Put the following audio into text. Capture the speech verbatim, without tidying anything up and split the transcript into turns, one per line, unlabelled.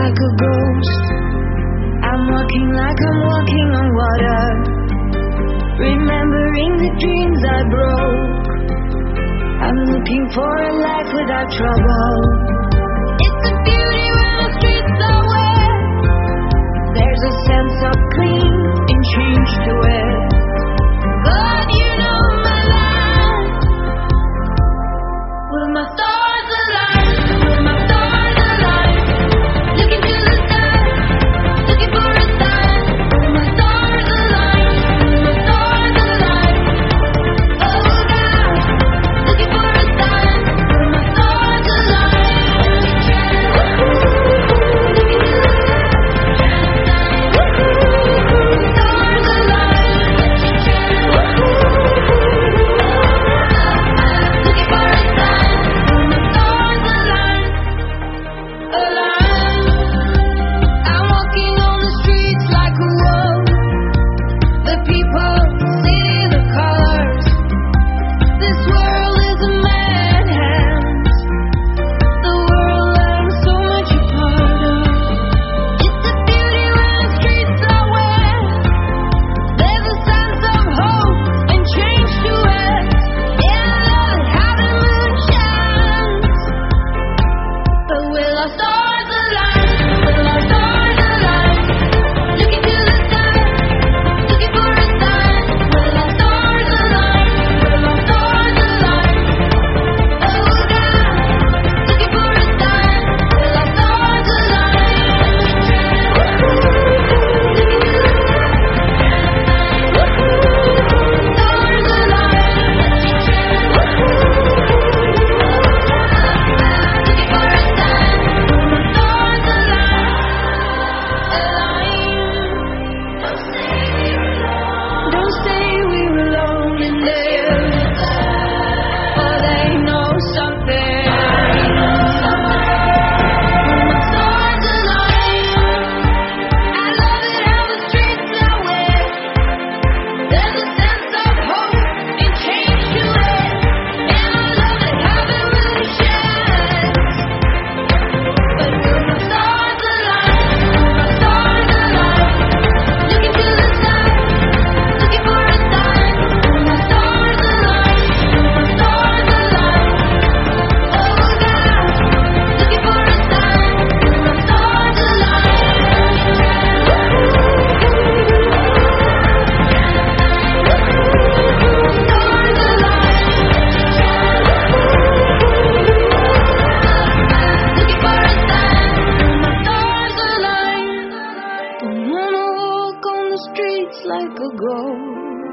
like a ghost. I'm walking like I'm walking on water, remembering the dreams I broke. I'm looking for a life without trouble. It's the beauty when the streets are wet. There's a sense of clean and change to it. God, you know my life. Will my stars align? Will my stars align? Looking to the sky, looking for a sign. Will my stars align? Will my stars align? Oh God, looking for a sign. Will my stars align? Looking to the stars align. Looking for a sign. Will my stars align? Align. I'm walking on the streets like a wolf. The people see the colors. This world is a man's hands. The world I'm so much a part of. It's the beauty when the streets are wet. There's a sense of hope and change to it. Yeah, I love it how the moon shines. But will our stars align? Will our stars align? Looking to the sky, looking for a sign. Will our stars align? Will our stars align? Oh God, looking for a sign. Will our stars align? Looking to the stars align. Don't say we're alone in there, for they know something. Will my stars align? I love it how the streets are wet. There's a sense of hope and change to it. And I love it how the moon shines. But will my stars align? Will my stars align? Looking to the sky, looking for a sign. Will my stars align? Will my stars align? Oh God, looking for a sign. Will my stars align? Looking for a sign. Will my stars align? Don't wanna walk on the streets like a ghost.